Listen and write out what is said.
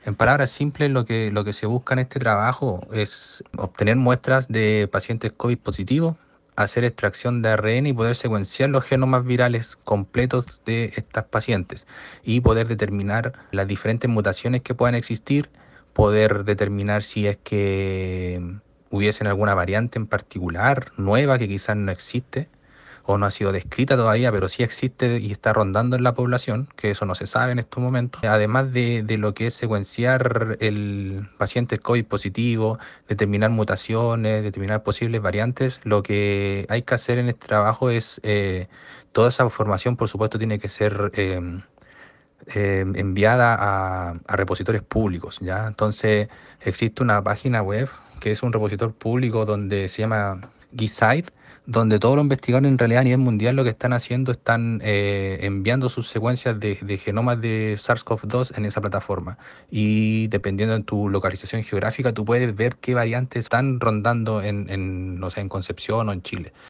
En palabras simples, lo que se busca en este trabajo es obtener muestras de pacientes COVID positivos, hacer extracción de ARN y poder secuenciar los genomas virales completos de estas pacientes y poder determinar las diferentes mutaciones que puedan existir, poder determinar si es que hubiesen alguna variante en particular nueva que quizás no existe o no ha sido descrita todavía, pero sí existe y está rondando en la población, que eso no se sabe en estos momentos. Además de lo que es secuenciar el paciente COVID positivo, determinar mutaciones, determinar posibles variantes, lo que hay que hacer en este trabajo es, toda esa información, por supuesto, tiene que ser enviada a repositorios públicos, ¿ya? Entonces, existe una página web que es un repositor público donde se llama Gisaid, donde todos los investigadores en realidad a nivel mundial lo que están haciendo están enviando sus secuencias de genomas de SARS-CoV-2 en esa plataforma. Y dependiendo de tu localización geográfica, tú puedes ver qué variantes están rondando no sé, en Concepción o en Chile.